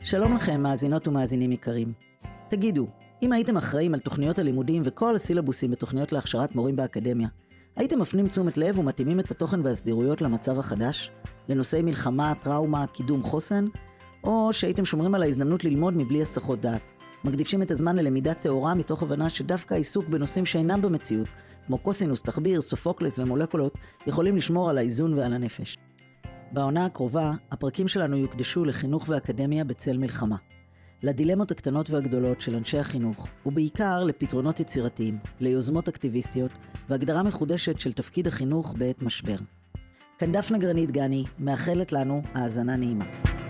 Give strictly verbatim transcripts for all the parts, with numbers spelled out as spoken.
שלום לכם, מאזינות ומאזינים יקרים. תגידו, אם הייתם אחראים על תוכניות הלימודים וכל הסילבוסים בתוכניות להכשרת מורים באקדמיה, הייתם מפנים תשומת לב ומתאימים את התוכן והסדירויות למצב החדש, לנושאי מלחמה, טראומה, קידום חוסן, או שהייתם שומרים על ההזדמנות ללמוד מבלי הסחות דעת, מקדישים את הזמן ללמידה תאורה מתוך הבנה שדווקא העיסוק בנושאים שאינם במציאות, כמו קוסינוס, תחביר, סופוקלס ומולקולות, יכולים לשמור על האיזון ועל הנפש. בעונה הקרובה, הפרקים שלנו יוקדשו לחינוך ואקדמיה בצל מלחמה, לדילמות הקטנות והגדולות של אנשי החינוך, ובעיקר לפתרונות יצירתיים, ליוזמות אקטיביסטיות, והגדרה מחודשת של תפקיד החינוך בעת משבר. כאן דפנה גרנית גני, מאחלת לנו האזנה נעימה.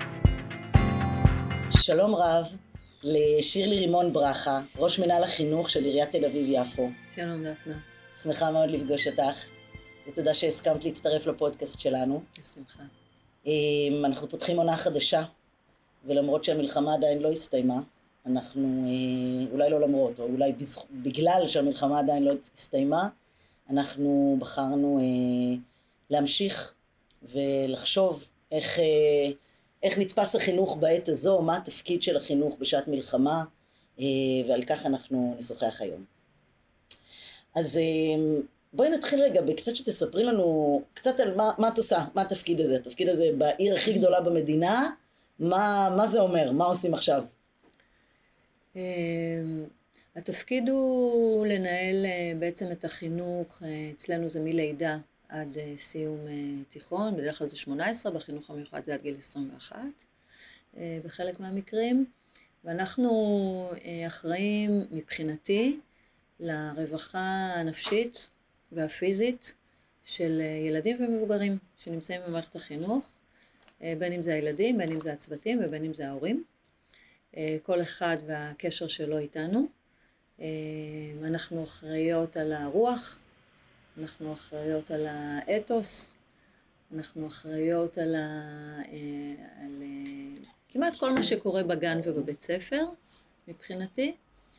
שלום רב לשירלי רימון ברכה, ראש מנהל החינוך של עיריית תל אביב יפו. שלום דפנה. שמחה מאוד לפגוש אותך, ותודה שהסכמת להצטרף לפודקאסט שלנו. בשמחה. אנחנו פותחים עונה חדשה, ולמרות שהמלחמה עדיין לא הסתיימה, אנחנו, אולי לא למרות, או אולי בגלל שהמלחמה עדיין לא הסתיימה, אנחנו בחרנו להמשיך ולחשוב איך, איך נתפס החינוך בעת הזו, מה התפקיד של החינוך בשעת מלחמה, ועל כך אנחנו נשוחח היום. אז בואי נתחיל רגע בקצת שתספרי לנו קצת על מה, מה את עושה, מה התפקיד הזה, התפקיד הזה בעיר הכי גדולה במדינה, מה, מה זה אומר, מה עושים עכשיו? התפקיד הוא לנהל בעצם את החינוך, אצלנו זה מלידה עד סיום תיכון, בדרך כלל זה שמונה עשרה, בחינוך המיוחד זה עד גיל עשרים ואחת, בחלק מהמקרים, ואנחנו אחראים מבחינתי לרווחה הנפשית והפיזית של ילדים ומבוגרים שנמצאים במערכת החינוך, בין אם זה הילדים, בין אם זה הצוותים ובין אם זה ההורים, כל אחד והקשר שלו איתנו. אנחנו אחראיות על הרוח, אנחנו אחראיות על האתוס, אנחנו אחראיות על, ה... על כמעט כל מה שקורה בגן ובבית ספר מבחינתי.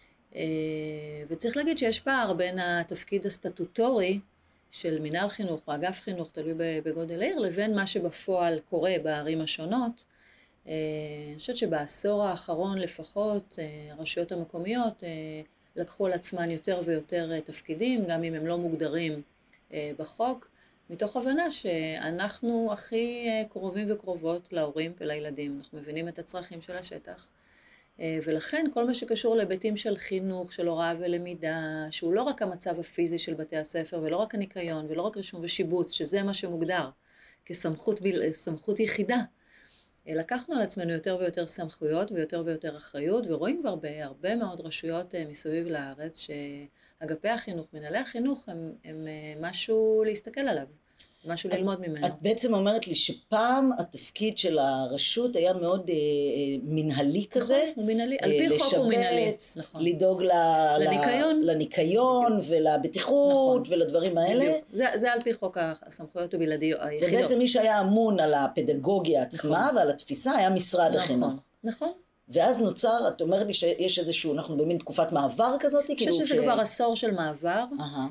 וצריך להגיד שיש פער בין התפקיד הסטטוטורי של מנהל חינוך או אגף חינוך, תלוי בגודל העיר, לבין מה שבפועל קורה בערים השונות. אני חושבת שבעשור האחרון לפחות, הרשויות המקומיות לקחו על עצמן יותר ויותר תפקידים, גם אם הם לא מוגדרים בחוק, מתוך הבנה שאנחנו הכי קרובים וקרובות להורים ולילדים. אנחנו מבינים את הצרכים של השטח. ולכן כל מה שקשור להיבטים של חינוך, של הוראה ולמידה, שהוא לא רק המצב הפיזי של בתי הספר, ולא רק הניקיון, ולא רק רישום ושיבוץ, שזה מה שמוגדר כסמכות סמכות יחידה. לקחנו על עצמנו יותר ויותר סמכויות ויותר ויותר אחריות, ורואים כבר בהרבה מאוד רשויות מסביב לארץ, שאגפי החינוך, מנהלי החינוך, הם, הם משהו להסתכל עליו. משהו ללמוד ממנו. את בעצם אומרת לי שפעם התפקיד של הרשות היה מאוד אה, מנהלי כזה. נכון, הוא מנהלי. על פי חוק הוא מנהלי. נכון. לדאוג ל, לניקיון. לניקיון ולבטיחות נכון. ולדברים האלה. בדיוק. זה, זה על פי חוק הסמכויות הבלעדיות היחידות. ובעצם מי שהיה אמון על הפדגוגיה עצמה נכון. ועל התפיסה היה משרד נכון. החינוך. נכון. ואז נוצר, את אומרת לי שיש איזשהו, אנחנו במין תקופת מעבר כזאת? אני חושב שזה ש... כבר עשור של מעבר. אהה.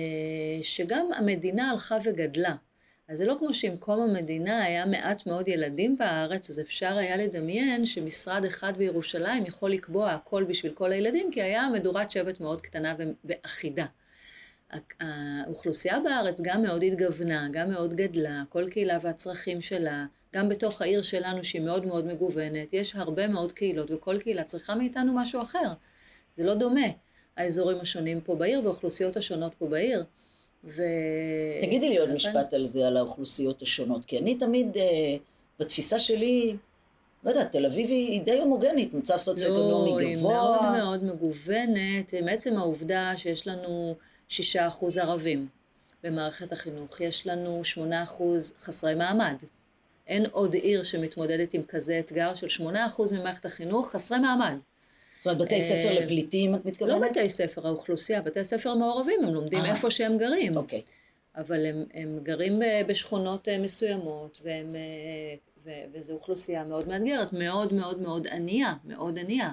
שגם המדינה הלכה וגדלה. אז זה לא כמו שעם קום המדינה היה מעט מאוד ילדים בארץ, אז אפשר היה לדמיין שמשרד אחד בירושלים יכול לקבוע הכל בשביל כל הילדים, כי היה מדורת שבט מאוד קטנה ואחידה. האוכלוסייה בארץ גם מאוד התגוונה, גם מאוד גדלה, כל קהילה והצרכים שלה, גם בתוך העיר שלנו שהיא מאוד מאוד מגוונת, יש הרבה מאוד קהילות וכל קהילה צריכה מאיתנו משהו אחר. זה לא דומה. האזורים השונים פה בעיר והאוכלוסיות השונות פה בעיר. ו... תגידי לי עוד משפט על זה, על האוכלוסיות השונות, כי אני תמיד, בתפיסה שלי, לא יודעת, תל אביב היא די הומוגנית, מצב סוציו-אקונומי גבוה. לא, היא מאוד מאוד מגוונת, מעצם העובדה שיש לנו שישה אחוז ערבים במערכת החינוך, יש לנו שמונה אחוז חסרי מעמד. אין עוד עיר שמתמודדת עם כזה אתגר של שמונה אחוז ממערכת החינוך חסרי מעמד. זאת אומרת, בתי ספר לפליטים, את מתכוונת? לא בתי ספר, האוכלוסיה, בתי ספר מעורבים, הם לומדים איפה שהם גרים. אוקיי. אבל הם, הם גרים בשכונות מסוימות, והם, וזו אוכלוסייה מאוד מאתגרת, מאוד מאוד מאוד ענייה, מאוד ענייה,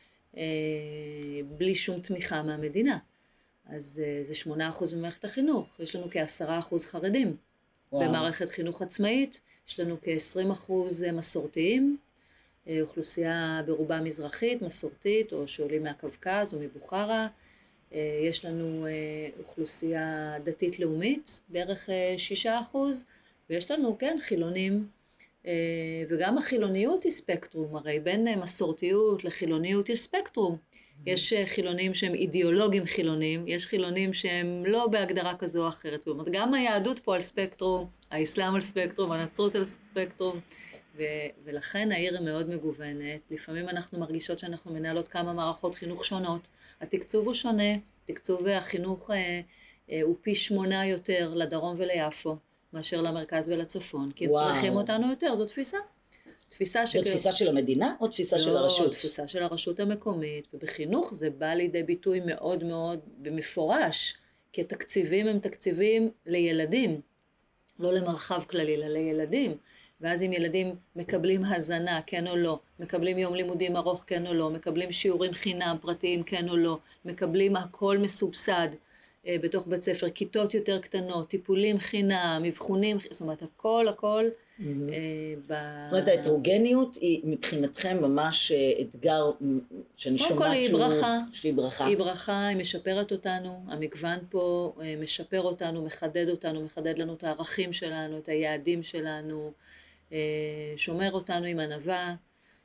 בלי שום תמיכה מהמדינה. אז זה שמונה אחוז ממערכת החינוך, יש לנו כעשרה אחוז חרדים. וואו. במערכת חינוך עצמאית, יש לנו כ-עשרים אחוז מסורתיים, אוכלוסייה ברובה מזרחית, מסורתית, או שעולים מהקווקז או מבוכרה. יש לנו אוכלוסייה דתית לאומית, בערך שישה אחוז, ויש לנו, כן, חילונים, וגם החילוניות היא ספקטרום, הרי בין מסורתיות לחילוניות יש ספקטרום. יש חילונים שהם אידיאולוגים חילונים, יש חילונים שהם לא בהגדרה כזו או אחרת. זאת אומרת, גם היהדות פה על ספקטרום, האסלאם על ספקטרום, הנצרות על ספקטרום, ו- ולכן העיר היא מאוד מגוונת. לפעמים אנחנו מרגישות שאנחנו מנהלות כמה מערכות חינוך שונות. התקצוב הוא שונה, תקצוב החינוך אה, אה, הוא פי שמונה יותר לדרום וליפו, מאשר למרכז ולצפון, כי הם וואו. צריכים אותנו יותר, זו תפיסה. תפיסה זו תפיסה של המדינה או תפיסה לא, של הרשות? לא, תפיסה של הרשות המקומית, ובחינוך זה בא לידי ביטוי מאוד מאוד במפורש, כי התקציבים הם תקציבים לילדים, לא למרחב כללי, אלא לילדים, ואז אם ילדים מקבלים הזנה, כן או לא, מקבלים יום לימודים ארוך, כן או לא, מקבלים שיעורים חינם פרטיים, כן או לא, מקבלים הכל מסובסד, בתוך בית ספר, כיתות יותר קטנות, טיפולים חינם, מבחונים, זאת אומרת, הכל, הכל. זאת אומרת, ההטרוגניות היא מבחינתכם ממש אתגר שאני שומעת שהיא ברכה. שהיא ברכה. היא ברכה, היא משפרת אותנו, המגוון פה משפר אותנו, מחדד אותנו, מחדד לנו את הערכים שלנו, את היעדים שלנו, שומר אותנו עם ענווה.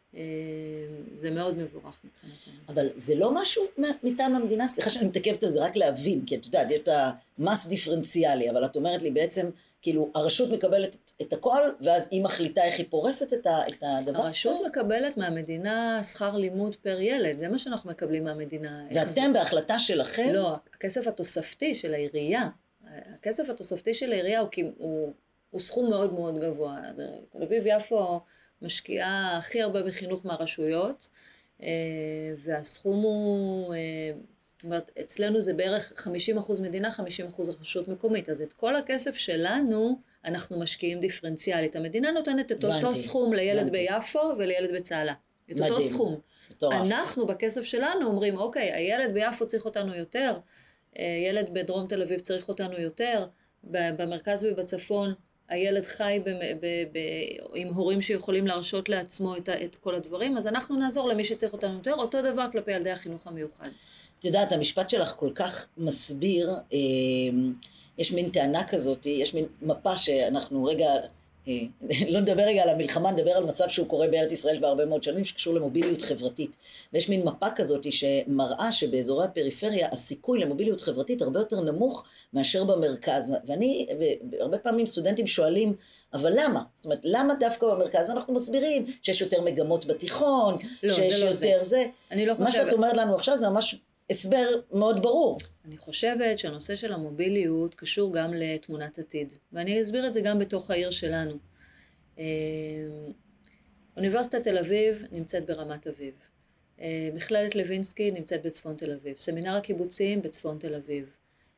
זה מאוד מבורך מבחינתנו. אבל זה לא משהו מטעם המדינה, סליחה שאני מתעכבת על זה רק להבין, כי את יודעת, יש את המס דיפרנציאלי, אבל את אומרת לי בעצם, כאילו, הרשות מקבלת את הכל, ואז היא מחליטה איך היא פורסת את הדבר? הרשות מקבלת מהמדינה שכר לימוד פר ילד, זה מה שאנחנו מקבלים מהמדינה. ואתם בהחלטה שלכם? לא, הכסף התוספתי של העירייה, הכסף התוספתי של העירייה הוא, הוא, הוא סכום מאוד מאוד גבוה. תל אביב יפו משקיעה הכי הרבה בחינוך מהרשויות, והסכום הוא, זאת אומרת, אצלנו זה בערך חמישים אחוז מדינה, חמישים אחוז רשות מקומית, אז את כל הכסף שלנו אנחנו משקיעים דיפרנציאלית. המדינה נותנת את אותו סכום לילד ביפו ולילד בצהלה. את אותו סכום. אנחנו בכסף שלנו אומרים, אוקיי, הילד ביפו צריך אותנו יותר, ילד בדרום תל אביב צריך אותנו יותר, במרכז ובצפון, הילד חי ב- ב- ב- עם הורים שיכולים להרשות לעצמו את, ה- את כל הדברים, אז אנחנו נעזור למי שצריך אותנו יותר, אותו דבר כלפי ילדי החינוך המיוחד. את יודעת, המשפט שלך כל כך מסביר, אה, יש מין טענה כזאת, יש מין מפה שאנחנו רגע, אה, לא נדבר רגע על המלחמה, נדבר על מצב שהוא קורה בארץ ישראל בהרבה מאוד שנים, שקשור למוביליות חברתית. ויש מין מפה כזאת שמראה שבאזורי הפריפריה, הסיכוי למוביליות חברתית הרבה יותר נמוך מאשר במרכז. ואני, והרבה פעמים סטודנטים שואלים, אבל למה? זאת אומרת, למה דווקא במרכז? ואנחנו מסבירים שיש יותר מגמות בתיכון, לא, שיש זה לא יותר זה. זה. אני לא מה חושבת. שאת אומרת לנו עכשיו זה ממש הסבר מאוד ברור. אני חושבת שהנושא של המוביליות קשור גם לתמונת עתיד, ואני אסביר את זה גם בתוך העיר שלנו. אוניברסיטת תל אביב נמצאת ברמת אביב, מכללת לוינסקי נמצאת בצפון תל אביב, סמינר הקיבוצים בצפון תל אביב,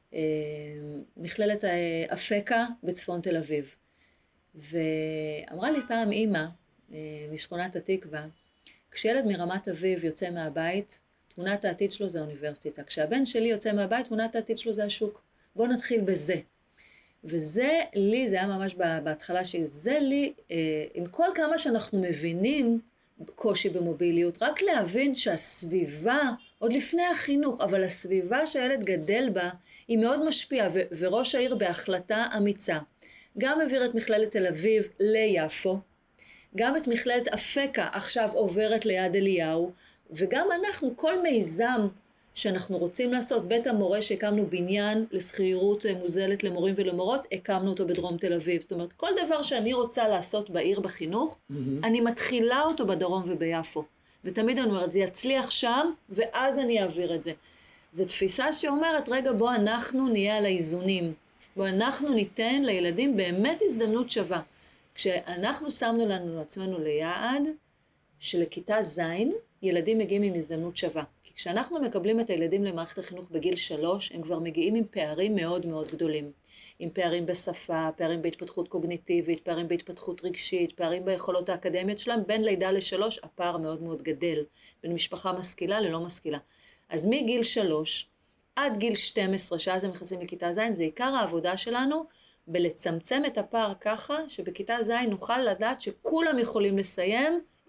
מכללת אפקה בצפון תל אביב. ואמרה לי פעם אמא משכונת התקווה, כשילד מרמת אביב יוצא מהבית, תמונת העתיד שלו זה האוניברסיטה. כשהבן שלי יוצא מהבית, תמונת העתיד שלו זה השוק. בוא נתחיל בזה. וזה לי, זה היה ממש בהתחלה שזה לי, עם כל כמה שאנחנו מבינים קושי במוביליות, רק להבין שהסביבה, עוד לפני החינוך, אבל הסביבה שהילד גדל בה, היא מאוד משפיעה, ו- וראש העיר בהחלטה אמיצה. גם העביר את מכללת תל אביב ליפו, גם את מכללת אפקה עכשיו עוברת ליד אליהו, וגם אנחנו, כל מיזם שאנחנו רוצים לעשות, בית המורה שהקמנו בניין לסחירות מוזלת למורים ולמורות, הקמנו אותו בדרום תל אביב. זאת אומרת, כל דבר שאני רוצה לעשות בעיר בחינוך, mm-hmm. אני מתחילה אותו בדרום וביפו. ותמיד אני אומרת, זה יצליח שם, ואז אני אעביר את זה. זו תפיסה שאומרת, רגע, בוא אנחנו נהיה על האיזונים. בוא אנחנו ניתן לילדים באמת הזדמנות שווה. כשאנחנו שמנו לנו לעצמנו ליעד, שלכיתה זין, ילדים מגיעים עם הזדמנות שווה. כי כשאנחנו מקבלים את הילדים למערכת החינוך בגיל שלוש, הם כבר מגיעים עם פערים מאוד מאוד גדולים. עם פערים בשפה, פערים בהתפתחות קוגניטיבית, פערים בהתפתחות רגשית, פערים ביכולות האקדמיות שלהם, בין לידה לשלוש, הפער מאוד מאוד גדל. בין משפחה משכילה ללא משכילה. אז מגיל שלוש עד גיל שתים עשרה, שאז הם נכנסים לכיתה זין, זה עיקר העבודה שלנו, בלצמצם את הפער ככה, שבכיתה זין נוכל לדעת שכולם יכולים לסיים,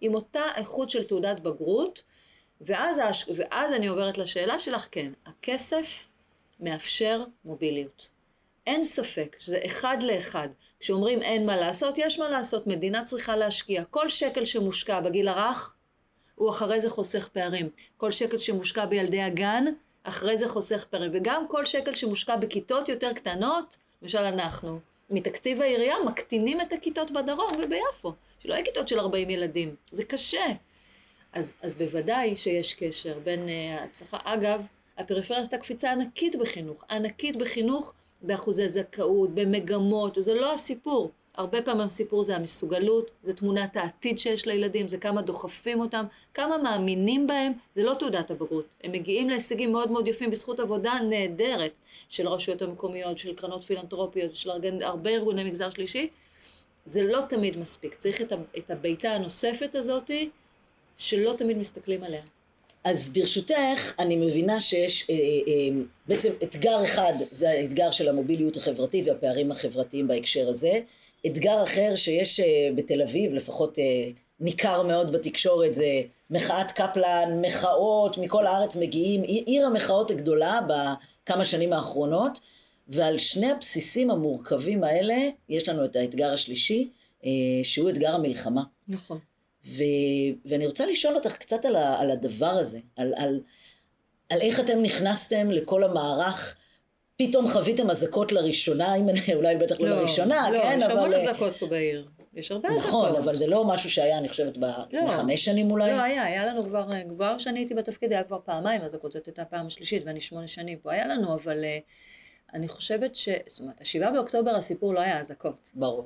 עם אותה איכות של תעודת בגרות, ואז, ואז אני עוברת לשאלה שלך, כן, הכסף מאפשר מוביליות. אין ספק שזה אחד לאחד. כשאומרים אין מה לעשות, יש מה לעשות, מדינה צריכה להשקיע. כל שקל שמושקע בגיל הרך, הוא אחרי זה חוסך פערים. כל שקל שמושקע בילדי הגן, אחרי זה חוסך פערים. וגם כל שקל שמושקע בכיתות יותר קטנות, למשל אנחנו, מתקציב העירייה מקטינים את הכיתות בדרום וביפו, שלא יהיה כיתות של ארבעים ילדים. זה קשה. אז, אז בוודאי שיש קשר בין uh, הצלחה. אגב, הפריפריה עשתה קפיצה ענקית בחינוך, ענקית בחינוך, באחוזי זכאות, במגמות, וזה לא הסיפור. הרבה פעמים הסיפור זה המסוגלות, זה תמונת העתיד שיש לילדים, זה כמה דוחפים אותם, כמה מאמינים בהם, זה לא תעודת הבגרות. הם מגיעים להישגים מאוד מאוד יפים בזכות עבודה נהדרת של הרשויות המקומיות, של קרנות פילנטרופיות, של הרבה ארגוני מגזר שלישי. זה לא תמיד מספיק. צריך את הביתה הנוספת הזאת, שלא תמיד מסתכלים עליה. אז ברשותך, אני מבינה שיש אה, אה, בעצם אתגר אחד, זה האתגר של המוביליות החברתית והפערים החברתיים בהקשר הזה. אתגר אחר שיש אה, בתל אביב, לפחות אה, ניכר מאוד בתקשורת, זה מחאת קפלן, מחאות מכל הארץ מגיעים, עיר המחאות הגדולה בכמה שנים האחרונות, ועל שני הבסיסים המורכבים האלה, יש לנו את האתגר השלישי, אה, שהוא אתגר המלחמה. נכון. ו... ואני רוצה לשאול אותך קצת על, ה... על הדבר הזה, על, על... על איך אתם נכנסתם לכל המערך, פתאום חוויתם אזעקות לראשונה, אם אני אולי בטח לא, לא לראשונה, לא, כן, יש אבל... המון אזעקות פה בעיר, יש הרבה אזעקות. נכון, אבל זה לא משהו שהיה, אני חושבת, לפני לא. חמש שנים אולי? לא, היה, היה לנו כבר, כבר שאני הייתי בתפקיד, היה כבר פעמיים אזעקות, זאת הייתה הפעם השלישית, ואני שמונה שנים פה, היה לנו, אבל אני חושבת ש... זאת אומרת, השבעה באוקטובר הסיפור לא היה אזעקות. ברור.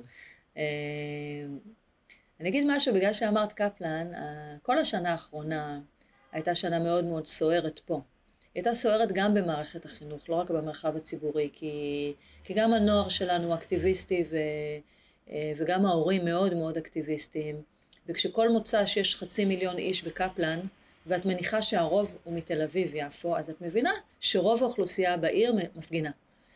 אני אגיד משהו, בגלל שאמרת קפלן, כל השנה האחרונה הייתה שנה מאוד מאוד סוערת פה. היא הייתה סוערת גם במערכת החינוך, לא רק במרחב הציבורי, כי, כי גם הנוער שלנו אקטיביסטי ו, וגם ההורים מאוד מאוד אקטיביסטיים. וכשכל מוצא שיש חצי מיליון איש בקפלן, ואת מניחה שהרוב הוא מתל אביב יפו, אז את מבינה שרוב האוכלוסייה בעיר מפגינה.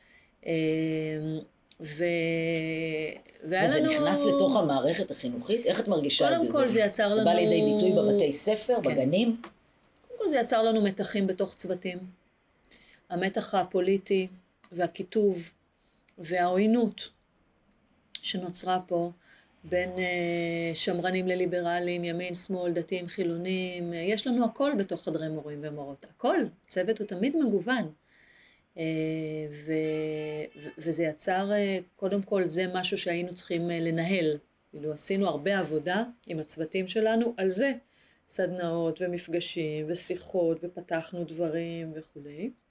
ו... וזה לנו... נכנס לתוך המערכת החינוכית? איך את מרגישה את זה? קודם כל זה יצר לנו... בא לידי ביטוי בבתי ספר, כן. בגנים? קודם כל זה יצר לנו מתחים בתוך צוותים. המתח הפוליטי והכיתוב והעוינות שנוצרה פה בין שמרנים לליברלים, ימין, שמאל, דתיים, חילונים. יש לנו הכל בתוך חדרי מורים ומורות. הכל. צוות הוא תמיד מגוון. ו... וזה יצר, קודם כל זה משהו שהיינו צריכים לנהל. כאילו עשינו הרבה עבודה עם הצוותים שלנו על זה. סדנאות ומפגשים ושיחות ופתחנו דברים וכו'.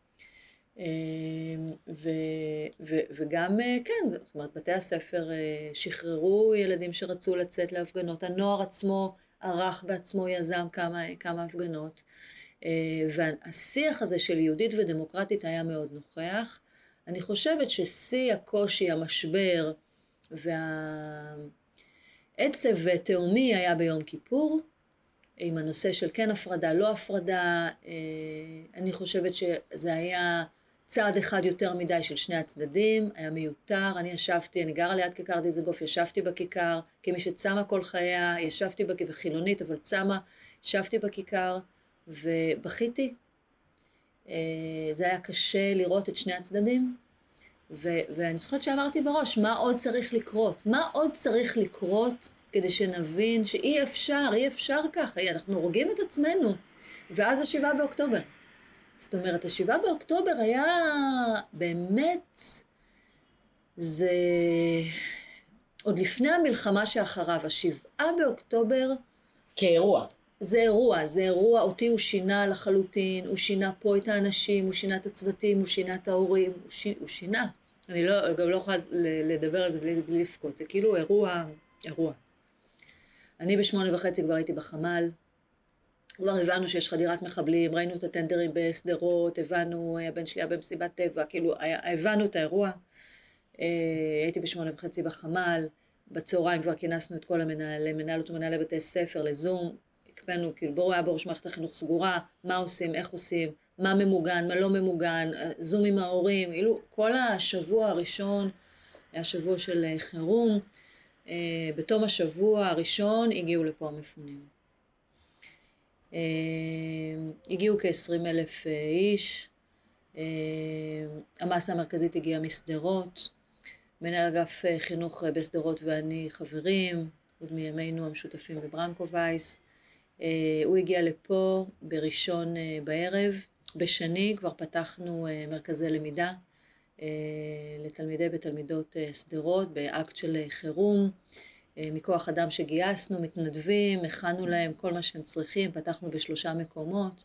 ו... ו... וגם כן, זאת אומרת, בתי הספר שחררו ילדים שרצו לצאת להפגנות. הנוער עצמו ערך בעצמו יזם כמה, כמה הפגנות. והשיח הזה של יהודית ודמוקרטית היה מאוד נוכח. אני חושבת ששיא הקושי, המשבר והעצב ותאומי היה ביום כיפור, עם הנושא של כן הפרדה, לא הפרדה. אני חושבת שזה היה צעד אחד יותר מדי של שני הצדדים, היה מיותר. אני ישבתי, אני גרה ליד כיכר דיזנגוף, ישבתי בכיכר, כמי שצמה כל חייה, ישבתי בכיכר, חילונית אבל צמה, ישבתי בכיכר, ובכיתי. זה היה קשה לראות את שני הצדדים, ו- ואני זוכרת שאמרתי בראש, מה עוד צריך לקרות? מה עוד צריך לקרות כדי שנבין שאי אפשר, אי אפשר ככה, אנחנו הורגים את עצמנו. ואז השבעה באוקטובר. זאת אומרת, השבעה באוקטובר היה באמת, זה עוד לפני המלחמה שאחריו, השבעה באוקטובר, כאירוע. זה אירוע, זה אירוע, אותי הוא שינה לחלוטין, הוא שינה פה את האנשים, הוא שינה את הצוותים, הוא שינה את ההורים, הוא, ש... הוא שינה. אני לא, גם לא יכולה לדבר על זה בלי, בלי לפקוט, זה כאילו אירוע, אירוע. אני בשמונה וחצי כבר הייתי בחמ"ל, כבר הבנו שיש חדירת מחבלים, ראינו את הטנדרים בסדרות, הבנו, הבן שלי היה במסיבת טבע, כאילו הבנו את האירוע. הייתי בשמונה וחצי בחמ"ל, בצהריים כבר כינסנו את כל המנהלי, מנהלות ומנהלי בתי ספר לזום, הקפנו, כאילו בואו היה ברור שמערכת החינוך סגורה, מה עושים, איך עושים, מה ממוגן, מה לא ממוגן, זום עם ההורים, כאילו כל השבוע הראשון היה שבוע של חירום, בתום השבוע הראשון הגיעו לפה המפונים. הגיעו כ-עשרים אלף איש, המסה המרכזית הגיעה מסדרות, מנהל אגף חינוך בסדרות ואני חברים, עוד מימינו המשותפים בברנקו וייס. הוא הגיע לפה בראשון בערב, בשני כבר פתחנו מרכזי למידה לתלמידי ותלמידות סדרות באקט של חירום, מכוח אדם שגייסנו, מתנדבים, הכנו להם כל מה שהם צריכים, פתחנו בשלושה מקומות.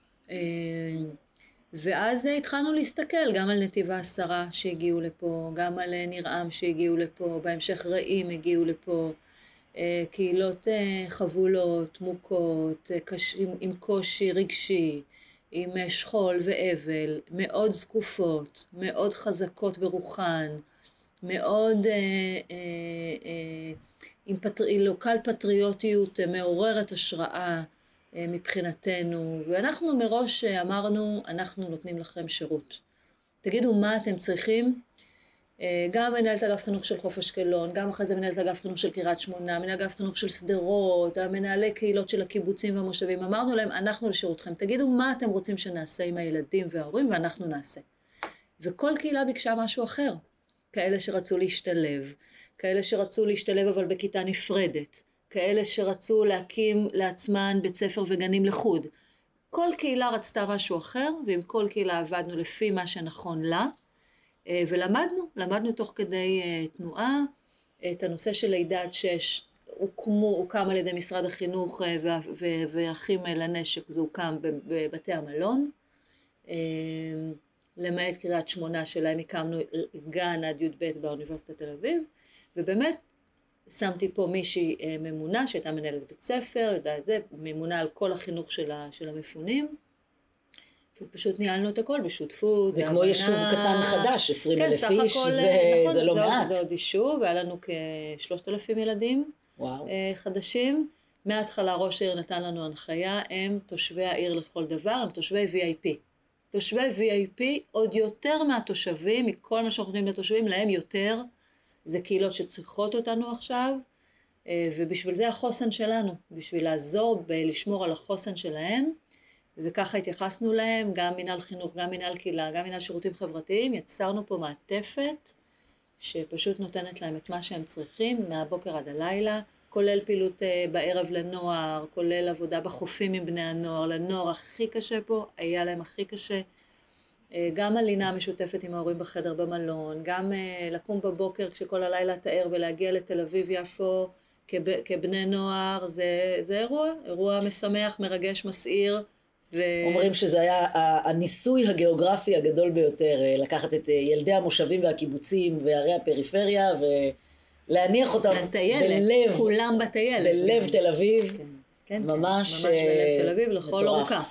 ואז התחלנו להסתכל גם על נתיב העשרה שהגיעו לפה, גם על נרעם שהגיעו לפה, בהמשך רעים הגיעו לפה, קהילות חבולות, מוכות, קש... עם קושי רגשי, עם שכול ואבל, מאוד זקופות, מאוד חזקות ברוחן, מאוד אה, אה, אה, עם פטר... לוקל פטריוטיות מעוררת השראה אה, מבחינתנו, ואנחנו מראש אמרנו, אנחנו נותנים לכם שירות. תגידו מה אתם צריכים, גם מנהלת אגף חינוך של חוף אשקלון, גם אחרי זה מנהלת אגף חינוך של קריית שמונה, מנהל אגף חינוך של סדרות, המנהלי קהילות של הקיבוצים והמושבים, אמרנו להם, אנחנו לשירותכם, תגידו מה אתם רוצים שנעשה עם הילדים וההורים, ואנחנו נעשה. וכל קהילה ביקשה משהו אחר, כאלה שרצו להשתלב, כאלה שרצו להשתלב אבל בכיתה נפרדת, כאלה שרצו להקים לעצמן בית ספר וגנים לחוד. כל קהילה רצתה משהו אחר, ועם כל קהילה עבדנו לפי מה שנכון לה, ולמדנו, למדנו תוך כדי תנועה, את הנושא של לידה עד שש, הוקמו, הוקם על ידי משרד החינוך ואחים לנשק, זה הוקם בבתי המלון, למעט קריית שמונה שלהם הקמנו גן עד י' ב' באוניברסיטת תל אביב, ובאמת שמתי פה מישהי ממונה שהייתה מנהלת בית ספר, יודעת זה, ממונה על כל החינוך של המפונים, פשוט ניהלנו את הכל בשותפות, זה כמו יישוב קטן חדש, עשרים אלף איש, זה לא מעט. זה עוד יישוב, והיה לנו כ-שלושת אלפים ילדים חדשים. מההתחלה ראש העיר נתן לנו הנחיה, הם תושבי העיר לכל דבר, הם תושבי וי איי פי. תושבי וי איי פי עוד יותר מהתושבים, מכל מה שאנחנו נותנים לתושבים, להם יותר, זה קהילות שצריכות אותנו עכשיו, ובשביל זה החוסן שלנו, בשביל לעזור בלשמור על החוסן שלהם, וככה התייחסנו להם, גם מנהל חינוך, גם מנהל קהילה, גם מנהל שירותים חברתיים, יצרנו פה מעטפת שפשוט נותנת להם את מה שהם צריכים מהבוקר עד הלילה, כולל פעילות בערב לנוער, כולל עבודה בחופים עם בני הנוער, לנוער הכי קשה פה, היה להם הכי קשה, גם הלינה המשותפת עם ההורים בחדר במלון, גם לקום בבוקר כשכל הלילה תאר ולהגיע לתל אביב יפו כבני נוער, זה, זה אירוע, אירוע משמח, מרגש, מסעיר, ו... אומרים שזה היה הניסוי הגיאוגרפי הגדול ביותר, לקחת את ילדי המושבים והקיבוצים וערי הפריפריה ולהניח אותם בלב, כולם בטיילת. בלב תל אביב, כן, כן, ממש, כן, ממש בלב תל אביב, לכל מטורף. אורכה.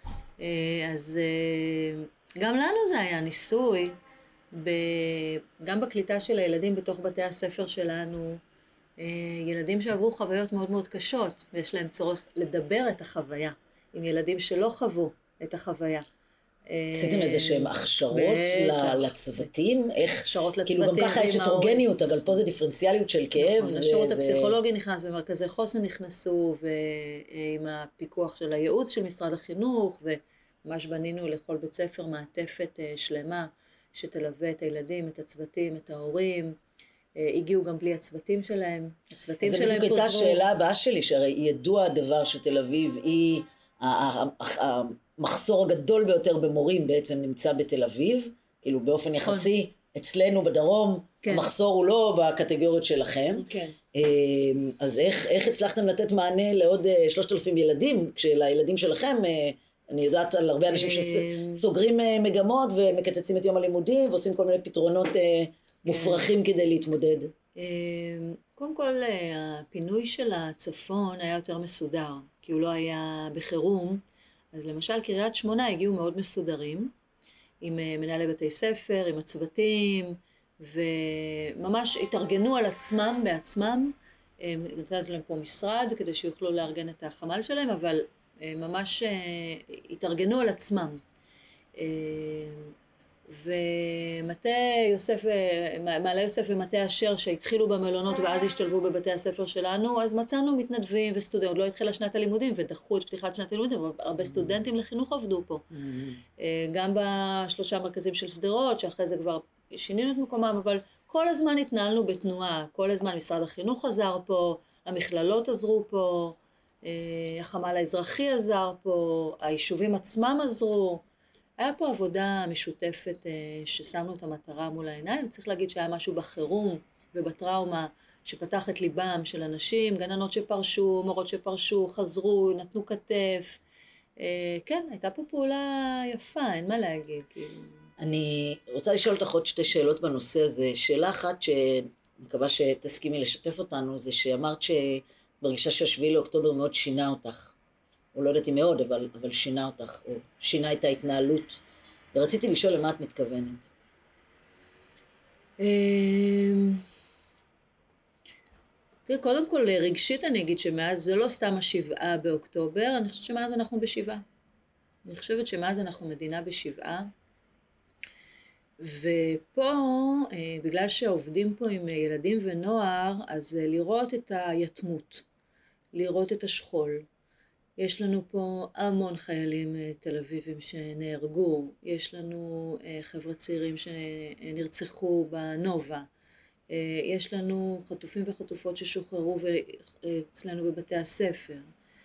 אז גם לנו זה היה ניסוי, ב... גם בקליטה של הילדים בתוך בתי הספר שלנו, ילדים שעברו חוויות מאוד מאוד קשות, ויש להם צורך לדבר את החוויה. עם ילדים שלא חוו את החוויה. עשיתם איזה שהם הכשרות לצוותים? הכשרות לצוותים. כאילו גם ככה יש הטרוגניות, אבל פה זה דיפרנציאליות של כאב. השירות הפסיכולוגי נכנס, ומרכזי חוסן נכנסו, ועם הפיקוח של הייעוץ של משרד החינוך, וממש בנינו לכל בית ספר מעטפת שלמה, שתלווה את הילדים, את הצוותים, את ההורים. הגיעו גם בלי הצוותים שלהם. הצוותים שלהם חוזרו. זה בדיוק הייתה השאלה הבאה שלי, שהרי ידוע הדבר שתל אביב היא, המחסור הגדול ביותר במורים בעצם נמצא בתל אביב, כאילו באופן יחסי, אצלנו בדרום, המחסור הוא לא בקטגוריות שלכם. אז איך הצלחתם לתת מענה לעוד שלושת אלפים ילדים, כשלילדים שלכם, אני יודעת על הרבה אנשים שסוגרים מגמות ומקצצים את יום הלימודים, ועושים כל מיני פתרונות מופרכים כדי להתמודד. קודם כל, הפינוי של הצפון היה יותר מסודר, כי הוא לא היה בחירום. אז למשל, קריית שמונה הגיעו מאוד מסודרים, עם מנהלי בתי ספר, עם הצוותים, וממש התארגנו על עצמם בעצמם. נתנו להם פה משרד כדי שיוכלו לארגן את החמ"ל שלהם, אבל ממש התארגנו על עצמם. ומטה יוסף, מעלה יוסף ומטה אשר שהתחילו במלונות ואז השתלבו בבתי הספר שלנו, אז מצאנו מתנדבים וסטודנטים, עוד לא התחילה שנת הלימודים ודחו את פתיחת שנת הלימודים, אבל הרבה סטודנטים לחינוך עבדו פה. גם בשלושה מרכזים של סדרות, שאחרי זה כבר שינינו את מקומם, אבל כל הזמן התנהלנו בתנועה, כל הזמן משרד החינוך עזר פה, המכללות עזרו פה, החמ"ל האזרחי עזר פה, היישובים עצמם עזרו, היה פה עבודה משותפת ששמנו את המטרה מול העיניים. צריך להגיד שהיה משהו בחירום ובטראומה שפתח את ליבם של אנשים, גננות שפרשו, מורות שפרשו, חזרו, נתנו כתף. כן, הייתה פה פעולה יפה, אין מה להגיד. אני רוצה לשאול אותך עוד שתי שאלות בנושא הזה. שאלה אחת שמקווה שתסכימי לשתף אותנו, זה שאמרת שברגשה שהשביעי לאוקטובר מאוד שינה אותך. או לא יודעתי מאוד, אבל, אבל שינה אותך, או שינה את ההתנהלות. ורציתי לשאול למה את מתכוונת. תראה, קודם כל, רגשית אני אגיד שמאז זה לא סתם השבעה באוקטובר, אני חושבת שמאז אנחנו בשבעה. אני חושבת שמאז אנחנו מדינה בשבעה. ופה, בגלל שעובדים פה עם ילדים ונוער, אז לראות את היתמות, לראות את השכול. יש לנו פה המון חיילים תל אביבים שנהרגו, יש לנו חבר'ה צעירים שנרצחו בנובה, יש לנו חטופים וחטופות ששוחררו אצלנו בבתי הספר.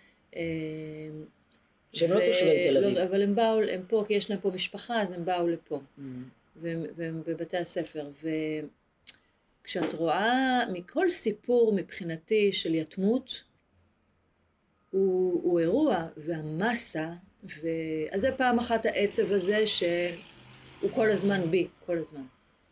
שהם לא תושבי תל אביב. אבל הם באו, הם פה, כי יש להם פה משפחה, אז הם באו לפה. והם בבתי הספר. וכשאת רואה מכל סיפור מבחינתי של יתמות, הוא, הוא אירוע, והמסה, ו... אז זה פעם אחת העצב הזה שהוא כל הזמן בי, כל הזמן.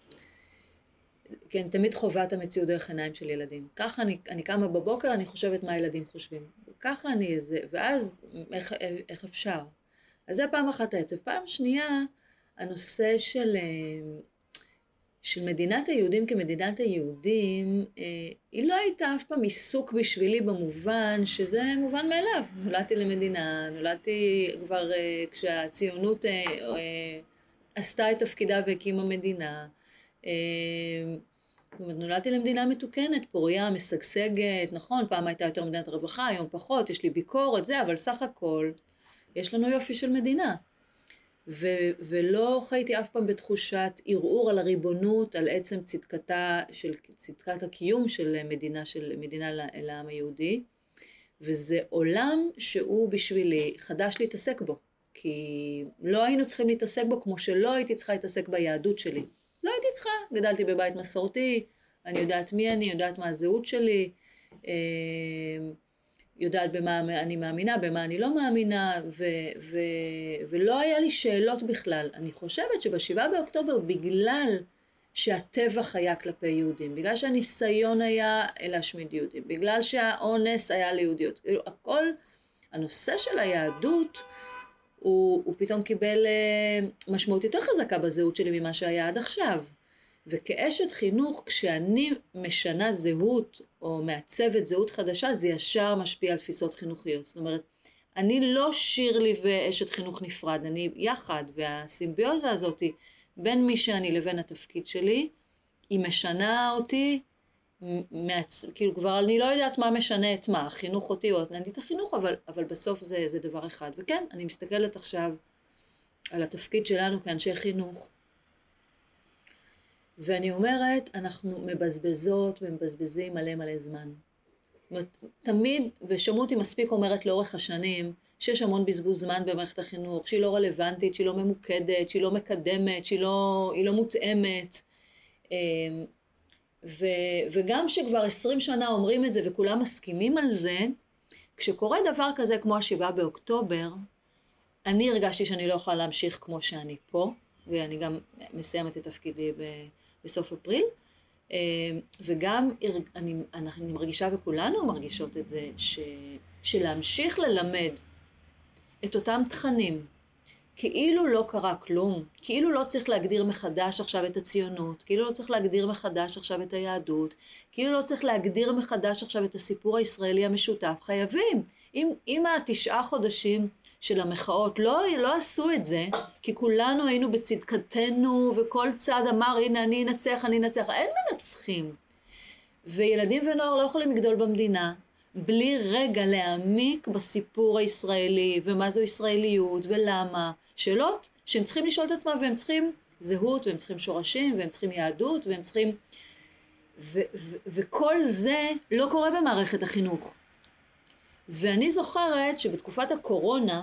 כן, תמיד חובה את המציאות דרך עיניים של ילדים. ככה אני, אני קמה בבוקר, אני חושבת מה ילדים חושבים. ככה אני איזה, ואז איך, איך אפשר? אז זה פעם אחת העצב. פעם שנייה, הנושא של... של מדינת היהודים כמדינת היהודים, היא לא הייתה אף פעם עיסוק בשבילי במובן שזה מובן מאליו. נולדתי למדינה, נולדתי כבר כשהציונות עשתה את תפקידה והקימה מדינה. נולדתי למדינה מתוקנת, פוריה, משגשגת, נכון, פעם הייתה יותר מדינת רווחה, היום פחות, יש לי ביקורת, זה, אבל סך הכל יש לנו יופי של מדינה. ו- ולא חייתי אף פעם בתחושת ערעור על הריבונות, על עצם צדקתה של, צדקת הקיום של מדינה, של מדינה לעם היהודי, וזה עולם שהוא בשבילי חדש להתעסק בו, כי לא היינו צריכים להתעסק בו כמו שלא הייתי צריכה להתעסק ביהדות שלי. לא הייתי צריכה, גדלתי בבית מסורתי, אני יודעת מי אני, יודעת מה הזהות שלי, יודעת במה אני מאמינה, במה אני לא מאמינה, ו- ו- ולא היה לי שאלות בכלל. אני חושבת שבשבעה באוקטובר, בגלל שהטבח היה כלפי יהודים, בגלל שהניסיון היה להשמיד יהודים, בגלל שהאונס היה ליהודיות, הכל, הנושא של היהדות, הוא, הוא פתאום קיבל משמעות יותר חזקה בזהות שלי ממה שהיה עד עכשיו. וכאשת חינוך, כשאני משנה זהות או מעצבת זהות חדשה, זה ישר משפיע על תפיסות חינוכיות. זאת אומרת, אני לא שירלי ואשת חינוך נפרד, אני יחד, והסימביוזה הזאת בין מי שאני לבין התפקיד שלי, היא משנה אותי, מעצ... כאילו כבר אני לא יודעת מה משנה את מה, החינוך אותי או את החינוך, אבל, אבל בסוף זה, זה דבר אחד. וכן, אני מסתכלת עכשיו על התפקיד שלנו כאנשי חינוך, ואני אומרת, אנחנו מבזבזות ומבזבזים מלא מלא זמן. זאת אומרת, תמיד, ושמעו אותי מספיק אומרת לאורך השנים, שיש המון בזבוז זמן במערכת החינוך, שהיא לא רלוונטית, שהיא לא ממוקדת, שהיא לא מקדמת, שהיא לא, היא לא מותאמת. ו, וגם שכבר עשרים שנה אומרים את זה וכולם מסכימים על זה, כשקורה דבר כזה כמו השבעה באוקטובר, אני הרגשתי שאני לא יכולה להמשיך כמו שאני פה, ואני גם מסיימת את תפקידי ב... בסוף אפריל, וגם אני, אני מרגישה וכולנו מרגישות את זה, ש, שלהמשיך ללמד את אותם תכנים, כאילו לא קרה כלום, כאילו לא צריך להגדיר מחדש עכשיו את הציונות, כאילו לא צריך להגדיר מחדש עכשיו את היהדות, כאילו לא צריך להגדיר מחדש עכשיו את הסיפור הישראלי המשותף, חייבים, אם, אם התשעה חודשים של המחאות, לא, לא עשו את זה, כי כולנו היינו בצדקתנו, וכל צד אמר, הנה אני אנצח, אני אנצח, אין מנצחים. וילדים ונוער לא יכולים לגדול במדינה, בלי רגע להעמיק בסיפור הישראלי, ומה זו ישראליות, ולמה. שאלות שהם צריכים לשאול את עצמם, והם צריכים זהות, והם צריכים שורשים, והם צריכים יהדות, והם צריכים... ו- ו- וכל זה לא קורה במערכת החינוך. ואני זוכרת שבתקופת הקורונה,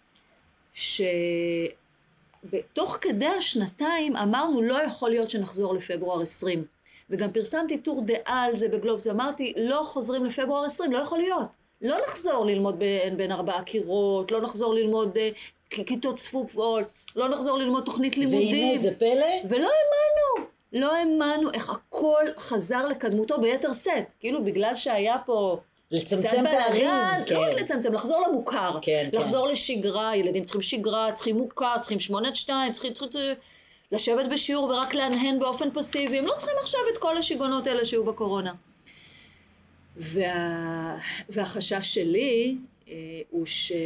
שבתוך כדי השנתיים אמרנו לא יכול להיות שנחזור לפברואר עשרים. וגם פרסמתי טור דעה על זה בגלובס, ואמרתי לא חוזרים לפברואר עשרים, לא יכול להיות. לא נחזור ללמוד בין, בין ארבעה קירות, לא נחזור ללמוד uh, כיתות צפופות, לא נחזור ללמוד תוכנית לימודים. והנה זה פלא? ולא האמנו. לא האמנו איך הכל חזר לקדמותו ביתר סט. כאילו בגלל שהיה פה... לצמצם פערים, כן. לא רק לצמצם, לחזור למוכר. כן, לחזור כן. לשגרה, ילדים צריכים שגרה, צריכים מוכר, צריכים שמונה עד שתיים, צריכים, צריכים לשבת בשיעור ורק להנהן באופן פסיבי. הם לא צריכים עכשיו את כל השיגונות האלה שהיו בקורונה. וה... והחשש שלי אה, הוא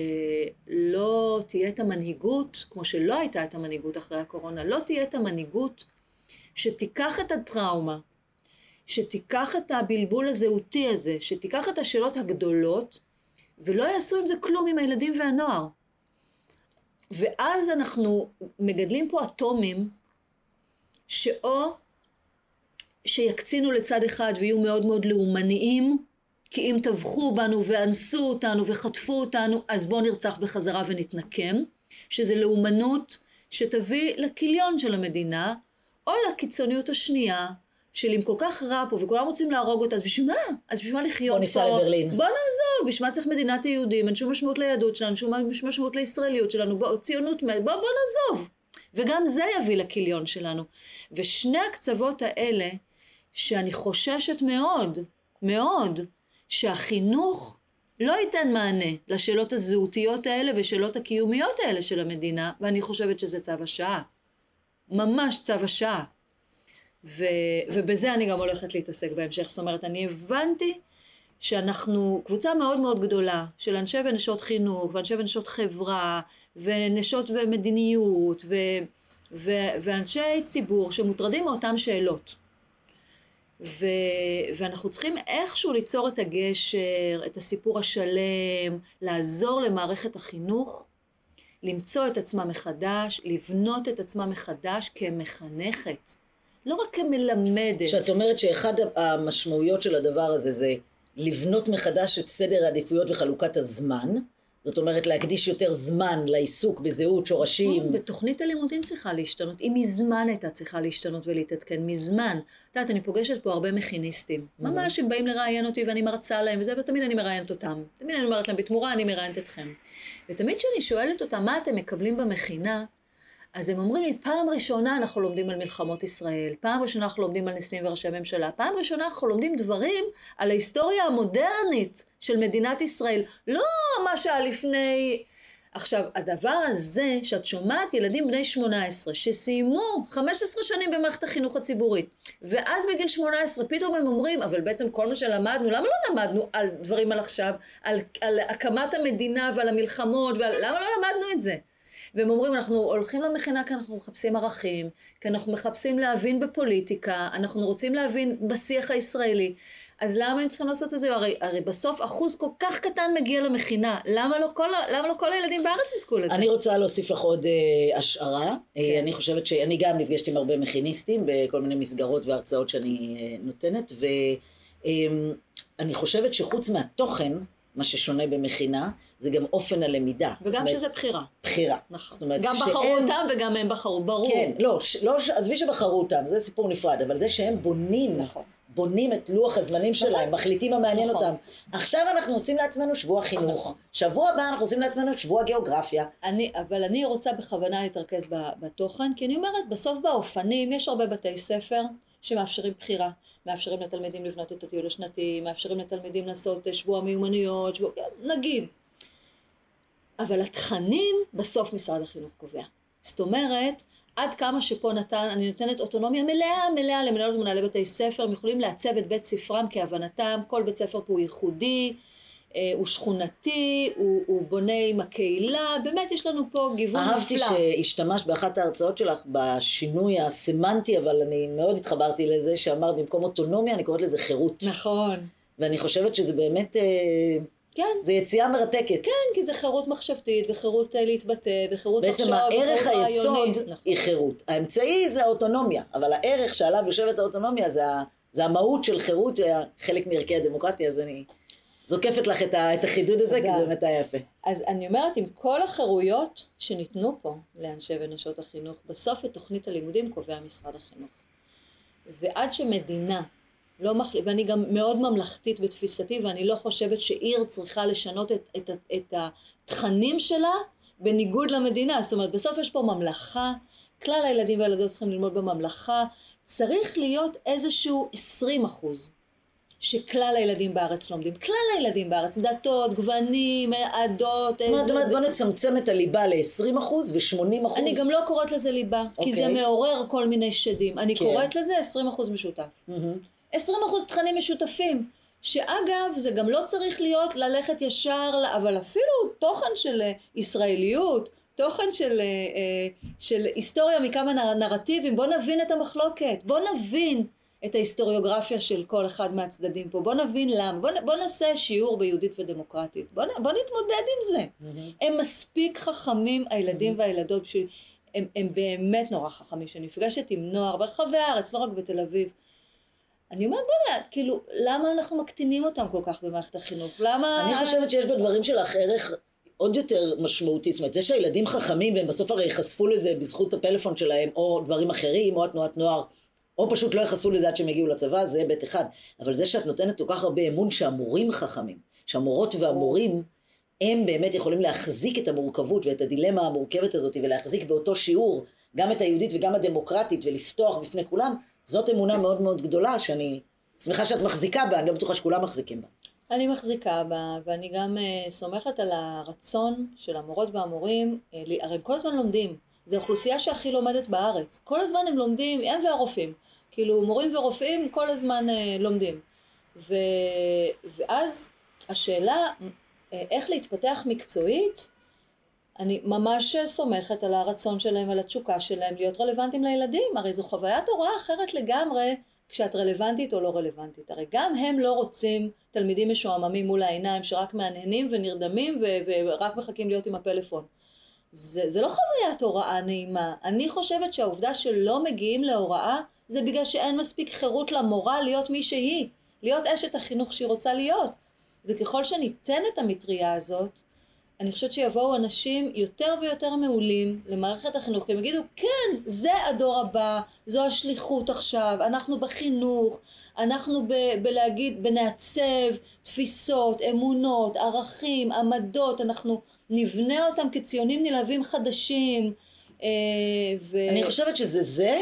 שלא תהיה את המנהיגות, כמו שלא הייתה את המנהיגות אחרי הקורונה, לא תהיה את המנהיגות שתיקח את הטראומה, שתיקח את הבלבול הזהותי הזה, שתיקח את השאלות הגדולות, ולא יעשו עם זה כלום עם הילדים והנוער. ואז אנחנו מגדלים פה אטומים, שאו שיקצינו לצד אחד ויהיו מאוד מאוד לאומניים, כי אם טבחו בנו ואנסו אותנו וחטפו אותנו, אז בואו נרצח בחזרה ונתנקם, שזה לאומנות שתביא לכיליון של המדינה, או לקיצוניות השנייה, של אם כל כך רע פה וכולם רוצים להרוג אותה, אז בשביל מה? אז בשביל מה לחיות פה? בוא ניסע לברלין. בוא נעזוב, בשביל מה צריך מדינת היהודים, אין שום משמעות ליהדות שלנו, שום משמעות לישראליות שלנו, בוא, ציונות, בוא, בוא נעזוב. וגם זה יביא לכיליון שלנו. ושני הקצוות האלה, שאני חוששת מאוד, מאוד, שהחינוך לא ייתן מענה לשאלות הזהותיות האלה ושאלות הקיומיות האלה של המדינה, ואני חושבת שזה צו השעה. ממש צו השעה. ו, ובזה אני גם הולכת להתעסק בהמשך. זאת אומרת, אני הבנתי שאנחנו קבוצה מאוד מאוד גדולה של אנשי ונשות חינוך, ואנשי ונשות חברה, ונשות ומדיניות, ו, ו, ואנשי ציבור שמוטרדים מאותן שאלות. ו, ואנחנו צריכים איכשהו ליצור את הגשר, את הסיפור השלם, לעזור למערכת החינוך, למצוא את עצמה מחדש, לבנות את עצמה מחדש כמחנכת. לא רק כמלמדת. שאת אומרת שאחד המשמעויות של הדבר הזה זה לבנות מחדש את סדר העדיפויות וחלוקת הזמן, זאת אומרת להקדיש יותר זמן לעיסוק בזהות, שורשים. ותוכנית הלימודים צריכה להשתנות, היא מזמן הייתה צריכה להשתנות ולהתעדכן, מזמן. את יודעת, אני פוגשת פה הרבה מכיניסטים, ממש הם באים לראיין אותי ואני מרצה להם וזה, ותמיד אני מראיינת אותם. תמיד אני אומרת להם, בתמורה אני מראיינת אתכם. ותמיד כשאני שואלת אותם, מה אתם מקבלים במכינה? אז הם אומרים לי, פעם ראשונה אנחנו לומדים על מלחמות ישראל, פעם ראשונה אנחנו לומדים על נשיאים וראשי ממשלה, פעם ראשונה אנחנו לומדים דברים על ההיסטוריה המודרנית של מדינת ישראל, לא מה שהיה לפני... עכשיו, הדבר הזה שאת שומעת ילדים בני שמונה עשרה, שסיימו חמש עשרה שנים במערכת החינוך הציבורית, ואז בגיל שמונה עשרה פתאום הם אומרים, אבל בעצם כל מה שלמדנו, למה לא למדנו על דברים על עכשיו, על, על הקמת המדינה ועל המלחמות, ועל, למה לא למדנו את זה? והם אומרים, אנחנו הולכים למכינה כי אנחנו מחפשים ערכים, כי אנחנו מחפשים להבין בפוליטיקה, אנחנו רוצים להבין בשיח הישראלי. אז למה הם צריכים לעשות את זה? הרי, הרי בסוף אחוז כל כך קטן מגיע למכינה. למה לא כל, למה לא כל הילדים בארץ יזכו לזה? אני רוצה להוסיף לך עוד אה, השערה. כן. אה, אני חושבת שאני גם נפגשת עם הרבה מכיניסטים בכל מיני מסגרות והרצאות שאני אה, נותנת, ואני אה, חושבת שחוץ מהתוכן, מה ששונה במכינה, זה גם אופן הלמידה. וגם אומרת, שזה בחירה. בחירה. נכון. זאת אומרת, גם שהם... בחרו אותם וגם הם בחרו, ברור. כן, לא, ש... לא עזבי שבחרו אותם, זה סיפור נפרד, אבל זה שהם בונים, נכון. בונים את לוח הזמנים נכון. שלהם, מחליטים מה מעניין נכון. אותם. עכשיו אנחנו עושים לעצמנו שבוע חינוך, נכון. שבוע הבא אנחנו עושים לעצמנו שבוע גיאוגרפיה. אני, אבל אני רוצה בכוונה להתרכז בתוכן, כי אני אומרת, בסוף באופנים יש הרבה בתי ספר שמאפשרים בחירה, מאפשרים לתלמידים לבנות את הטיול השנתי, מאפשרים לתלמידים לעשות שבוע מיומנויות, שבוע, נגיד. אבל התכנים בסוף משרד החינוך קובע. זאת אומרת, עד כמה שפה נתן, אני נותנת אוטונומיה מלאה, מלאה למנהלות ומנהלי בתי ספר, הם יכולים לעצב את בית ספרם כהבנתם, כל בית ספר פה הוא ייחודי, הוא שכונתי, הוא, הוא בונה עם הקהילה, באמת יש לנו פה גיוון נפלא. אהבתי שהשתמשת באחת ההרצאות שלך בשינוי הסמנטי, אבל אני מאוד התחברתי לזה שאמרת במקום אוטונומיה, אני קוראת לזה חירות. נכון. ואני חושבת שזה באמת, כן. זה יציאה מרתקת. כן, כי זה חירות מחשבתית וחירות להתבטא וחירות מחשב. בעצם הערך היסוד היא חירות. האמצעי זה האוטונומיה, אבל הערך שעליו יושבת האוטונומיה זה, זה המהות של חירות, חלק מערכי הדמוקרטיה, אז אני זוקפת לך את החידוד הזה, כי זה באמת היה יפה. אז אני אומרת, עם כל החירויות שניתנו פה לאנשי ונשות החינוך, בסוף את תוכנית הלימודים קובע משרד החינוך. ועד שמדינה לא מחליט, ואני גם מאוד ממלכתית בתפיסתי, ואני לא חושבת שעיר צריכה לשנות את, את, את התכנים שלה בניגוד למדינה. זאת אומרת, בסוף יש פה ממלכה, כלל הילדים והילדות צריכים ללמוד בממלכה, צריך להיות איזשהו עשרים אחוז שכלל הילדים בארץ לומדים. כלל הילדים בארץ, דתות, גוונים, עדות. זאת אומרת, בוא נצמצם את הליבה ל-עשרים אחוז ו-שמונים אחוז. אני גם לא קוראת לזה ליבה, כי זה מעורר כל מיני שדים. אני קוראת לזה עשרים אחוז משותף. עשרים אחוז תכנים משותפים, שאגב זה גם לא צריך להיות ללכת ישר, אבל אפילו תוכן של ישראליות, תוכן של, של היסטוריה מכמה נרטיבים, בוא נבין את המחלוקת, בוא נבין את ההיסטוריוגרפיה של כל אחד מהצדדים פה, בוא נבין למה, בוא, בוא נעשה שיעור ביהודית ודמוקרטית, בוא, בוא נתמודד עם זה. Mm-hmm. הם מספיק חכמים, הילדים mm-hmm. והילדות, בשביל, הם, הם באמת נורא חכמים, שנפגשת עם נוער ברחבי הארץ, לא רק בתל אביב. אני אומרת, בוא נראה, כאילו, למה אנחנו מקטינים אותם כל כך במערכת החינוך? למה... אני חושבת שיש בדברים שלך ערך עוד יותר משמעותי, זאת אומרת, זה שהילדים חכמים, והם בסוף הרי יחשפו לזה בזכות הפלאפון שלהם, או דברים אחרים, או התנועת נוער, או פשוט לא יחשפו לזה עד שהם יגיעו לצבא, זה בית אחד. אבל זה שאת נותנת כל כך הרבה אמון שהמורים חכמים, שהמורות והמורים, הם באמת יכולים להחזיק את המורכבות ואת הדילמה המורכבת הזאת, ולהחזיק באותו שיעור, גם את היהודית וגם הדמוקרטית, ולפתוח בפני כולם, זאת אמונה מאוד מאוד גדולה, שאני שמחה שאת מחזיקה בה, אני לא בטוחה שכולם מחזיקים בה. אני מחזיקה בה, ואני גם uh, סומכת על הרצון של המורות והמורים, uh, הרי הם כל הזמן לומדים, זו אוכלוסייה שהכי לומדת בארץ, כל הזמן הם לומדים, הם והרופאים, כאילו מורים ורופאים כל הזמן uh, לומדים, ו... ואז השאלה uh, איך להתפתח מקצועית, אני ממש סומכת על הרצון שלהם, על התשוקה שלהם להיות רלוונטיים לילדים, הרי זו חוויית הוראה אחרת לגמרי, כשאת רלוונטית או לא רלוונטית. הרי גם הם לא רוצים תלמידים משועממים מול העיניים שרק מעניינים ונרדמים ו- ורק מחכים להיות עם הפלאפון. זה, זה לא חוויית הוראה נעימה. אני חושבת שהעובדה שלא מגיעים להוראה זה בגלל שאין מספיק חירות למורה להיות מי שהיא, להיות אשת החינוך שהיא רוצה להיות. וככל שניתן את המטריה הזאת, אני חושבת שיבואו אנשים יותר ויותר מעולים למערכת החינוך, כי הם יגידו, כן, זה הדור הבא, זו השליחות עכשיו, אנחנו בחינוך, אנחנו ב- בלהגיד, בנעצב, תפיסות, אמונות, ערכים, עמדות, אנחנו נבנה אותם כציונים נלהבים חדשים. אה, ו... אני חושבת שזה זה,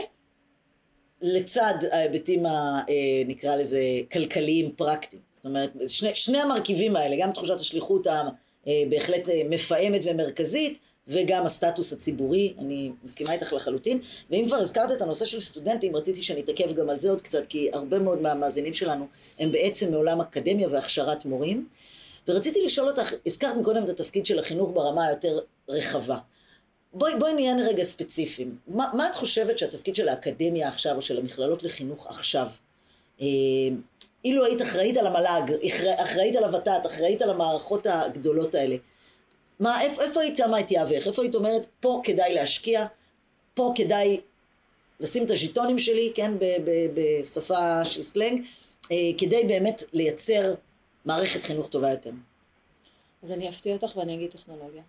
לצד ההיבטים, ה, נקרא לזה, כלכליים פרקטיים. זאת אומרת, שני, שני המרכיבים האלה, גם תחושת השליחות ה... בהחלט מפעמת ומרכזית, וגם הסטטוס הציבורי, אני מסכימה איתך לחלוטין. ואם כבר הזכרת את הנושא של סטודנטים, רציתי שנתעכב גם על זה עוד קצת, כי הרבה מאוד מהמאזינים שלנו הם בעצם מעולם אקדמיה והכשרת מורים. ורציתי לשאול אותך, הזכרת מקודם את התפקיד של החינוך ברמה היותר רחבה. בואי, בואי נהיה רגע ספציפיים. מה, מה את חושבת שהתפקיד של האקדמיה עכשיו, או של המכללות לחינוך עכשיו, אה, אילו היית אחראית על המל"ג, אחראית על הוות"ת, אחראית על המערכות הגדולות האלה, מה, איפה, איפה היית שמה את יהבך? איפה היית אומרת, פה כדאי להשקיע, פה כדאי לשים את הז'יטונים שלי, כן, ב, ב, בשפה של סלנג, אה, כדי באמת לייצר מערכת חינוך טובה יותר? אז אני אפתיע אותך ואני אגיד טכנולוגיה.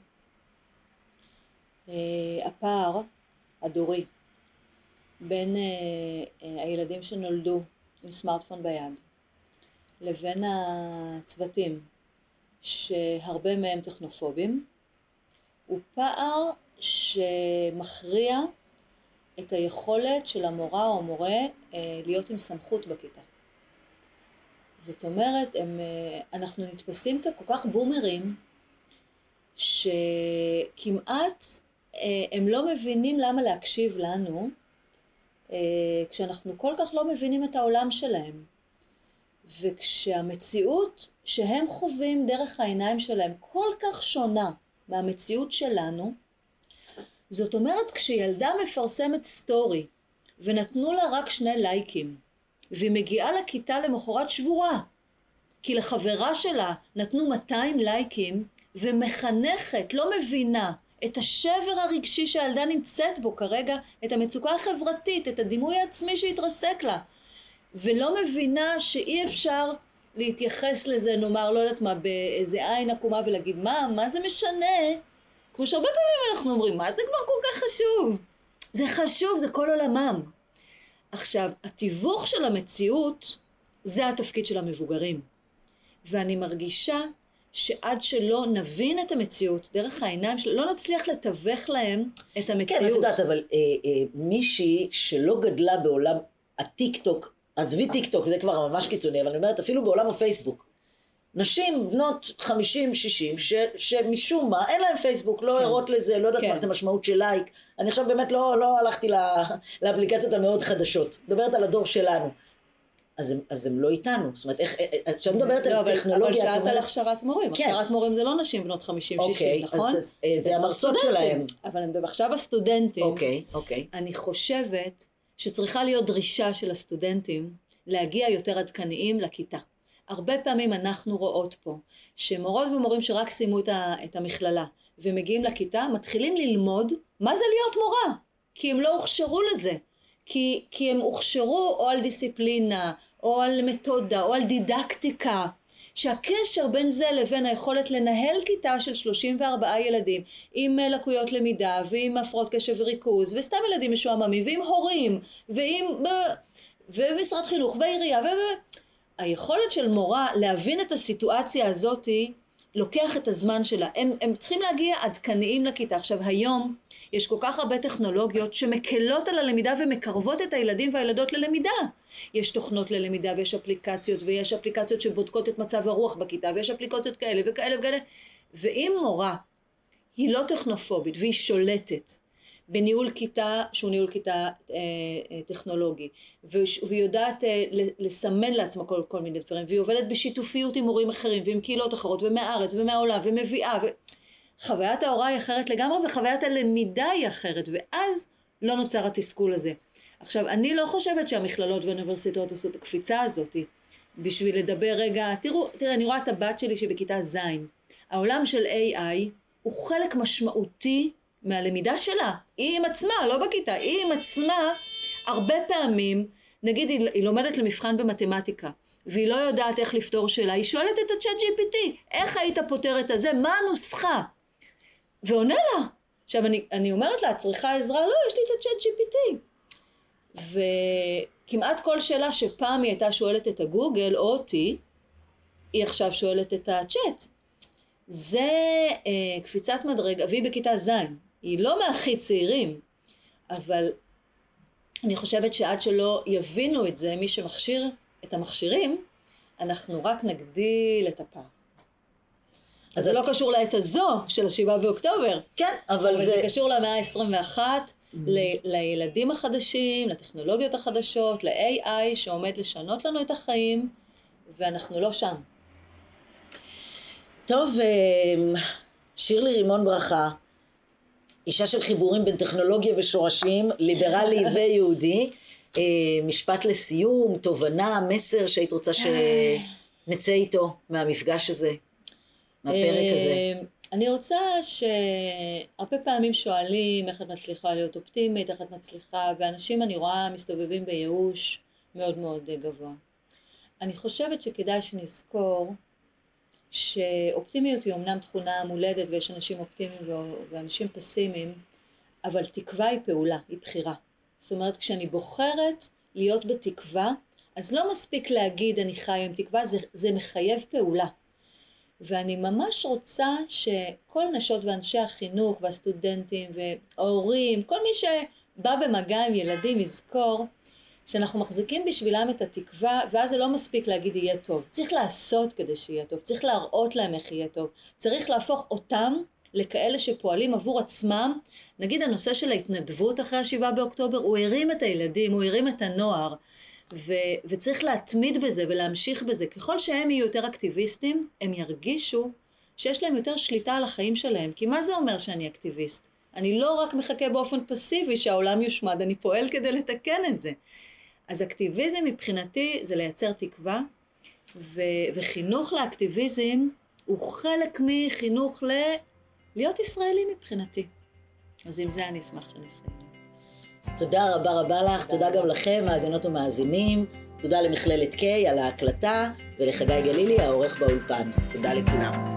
אה, הפער הדורי בין אה, אה, הילדים שנולדו עם סמארטפון ביד, לבין הצוותים שהרבה מהם טכנופובים, הוא פער שמכריע את היכולת של המורה או המורה להיות עם סמכות בכיתה. זאת אומרת, הם, אנחנו נתפסים ככל כך בומרים, שכמעט הם לא מבינים למה להקשיב לנו, כשאנחנו כל כך לא מבינים את העולם שלהם. וכשהמציאות שהם חווים דרך העיניים שלהם כל כך שונה מהמציאות שלנו, זאת אומרת, כשילדה מפרסמת סטורי, ונתנו לה רק שני לייקים, והיא מגיעה לכיתה למחרת שבורה, כי לחברה שלה נתנו מאתיים לייקים, ומחנכת, לא מבינה, את השבר הרגשי שהילדה נמצאת בו כרגע, את המצוקה החברתית, את הדימוי העצמי שהתרסק לה, ולא מבינה שאי אפשר להתייחס לזה, נאמר, לא יודעת מה, באיזה עין עקומה ולהגיד, מה, מה זה משנה? כמו שהרבה פעמים אנחנו אומרים, מה זה כבר כל כך חשוב? זה חשוב, זה כל עולמם. עכשיו, התיווך של המציאות, זה התפקיד של המבוגרים. ואני מרגישה שעד שלא נבין את המציאות, דרך העיניים שלו, לא נצליח לתווך להם את המציאות. כן, את יודעת, אבל אה, אה, מישהי שלא גדלה בעולם הטיק-טוק, עזבי טיק-טוק, זה כבר ממש קיצוני, אבל אני אומרת, אפילו בעולם הפייסבוק, נשים בנות חמישים שישים, ש, שמשום מה, אין להם פייסבוק, לא ערות כן. לזה, לא יודעת כן. מה את המשמעות של לייק. אני עכשיו באמת לא, לא הלכתי לה, לאפליקציות המאוד חדשות. מדברת על הדור שלנו. אז הם, אז הם לא איתנו. זאת אומרת, איך, כשאני מדברת לא, על טכנולוגיה... אבל שאלת על הכשרת מורים. כן. הכשרת מורים זה לא נשים בנות חמישים שישים, נכון? אוקיי, אז זה המרצות שלהם. אבל הם עכשיו הסטודנטים. אוקיי, אוקיי. אני חושבת שצריכה להיות דרישה של הסטודנטים להגיע יותר עדכניים לכיתה. הרבה פעמים אנחנו רואות פה שמורות ומורים שרק סיימו את המכללה ומגיעים לכיתה, מתחילים ללמוד מה זה להיות מורה, כי הם לא הוכשרו לזה, כי, כי הם הוכשרו או על דיסציפלינה, או על מתודה, או על דידקטיקה, שהקשר בין זה לבין היכולת לנהל כיתה של שלושים וארבעה ילדים, עם לקויות למידה, ועם הפרעות קשב וריכוז, וסתם ילדים משועממים, ועם הורים, ועם... ומשרד חינוך, ועירייה, ו... היכולת של מורה להבין את הסיטואציה הזאת לוקח את הזמן שלה. הם, הם צריכים להגיע עדכניים לכיתה. עכשיו היום יש כל כך הרבה טכנולוגיות שמקלות על הלמידה ומקרבות את הילדים והילדות ללמידה. יש תוכנות ללמידה ויש אפליקציות ויש אפליקציות שבודקות את מצב הרוח בכיתה ויש אפליקציות כאלה וכאלה וכאלה. ואם מורה היא לא טכנופובית והיא שולטת בניהול כיתה שהוא ניהול כיתה אה, אה, טכנולוגי, והיא יודעת אה, לסמן לעצמה כל, כל מיני דברים, והיא עובדת בשיתופיות עם מורים אחרים ועם קהילות אחרות ומהארץ ומהעולם ומביאה, וחוויית ההוראה היא אחרת לגמרי וחוויית הלמידה היא אחרת, ואז לא נוצר התסכול הזה. עכשיו אני לא חושבת שהמכללות והאוניברסיטאות עשו את הקפיצה הזאת בשביל לדבר רגע, תראו, תראה, אני רואה את הבת שלי שבכיתה זין, העולם של איי איי הוא חלק משמעותי מהלמידה שלה, היא עם עצמה, לא בכיתה, היא עם עצמה, הרבה פעמים, נגיד היא, היא לומדת למבחן במתמטיקה, והיא לא יודעת איך לפתור שאלה, היא שואלת את הצ'אט ג'י פי טי, איך היית פותר את הזה, מה הנוסחה? ועונה לה. עכשיו אני, אני אומרת לה, צריכה עזרה? לא, יש לי את הצ'אט ג'י פי טי. וכמעט כל שאלה שפעם היא הייתה שואלת את הגוגל או אותי, היא עכשיו שואלת את הצ'אט. זה אה, קפיצת מדרגה, והיא בכיתה זין. היא לא מהכי צעירים, אבל אני חושבת שעד שלא יבינו את זה, מי שמכשיר את המכשירים, אנחנו רק נגדיל את הפער. אז זה את... לא קשור לעת הזו של השבעה באוקטובר. כן, אבל, אבל זה... זה קשור למאה ה-עשרים ואחת, mm-hmm. ל- לילדים החדשים, לטכנולוגיות החדשות, ל-איי איי שעומד לשנות לנו את החיים, ואנחנו לא שם. טוב, שירלי רימון ברכה, אישה של חיבורים בין טכנולוגיה ושורשים, ליברלי ויהודי, משפט לסיום, תובנה, מסר שהיית רוצה שנצא איתו מהמפגש הזה, מהפרק הזה. אני רוצה שהרבה פעמים שואלים איך את מצליחה להיות אופטימית, איך את מצליחה, ואנשים אני רואה מסתובבים בייאוש מאוד מאוד גבוה. אני חושבת שכדאי שנזכור שאופטימיות היא אמנם תכונה מולדת ויש אנשים אופטימיים ואנשים פסימיים, אבל תקווה היא פעולה, היא בחירה. זאת אומרת, כשאני בוחרת להיות בתקווה, אז לא מספיק להגיד אני חיה עם תקווה, זה, זה מחייב פעולה. ואני ממש רוצה שכל נשות ואנשי החינוך והסטודנטים וההורים, כל מי שבא במגע עם ילדים יזכור, שאנחנו מחזיקים בשבילם את התקווה, ואז זה לא מספיק להגיד יהיה טוב. צריך לעשות כדי שיהיה טוב, צריך להראות להם איך יהיה טוב. צריך להפוך אותם לכאלה שפועלים עבור עצמם. נגיד הנושא של ההתנדבות אחרי השבעה באוקטובר, הוא הרים את הילדים, הוא הרים את הנוער. ו- וצריך להתמיד בזה ולהמשיך בזה. ככל שהם יהיו יותר אקטיביסטים, הם ירגישו שיש להם יותר שליטה על החיים שלהם. כי מה זה אומר שאני אקטיביסט? אני לא רק מחכה באופן פסיבי שהעולם יושמד, אני פועל כדי לתקן את זה. אז אקטיביזם מבחינתי זה לייצר תקווה, ו- וחינוך לאקטיביזם הוא חלק מחינוך ל... להיות ישראלי מבחינתי. אז עם זה אני אשמח שנסיים. תודה רבה רבה לך, תודה גם לכם, מאזינות ומאזינים, תודה למכללת K על ההקלטה, ולחגי גלילי, העורך באולפן. תודה לכולם.